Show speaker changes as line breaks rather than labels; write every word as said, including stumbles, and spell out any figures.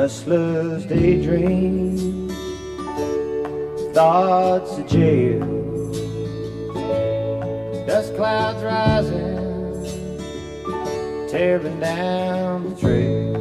restless daydreams, thoughts of jail, dust clouds rising, tearing down the trail.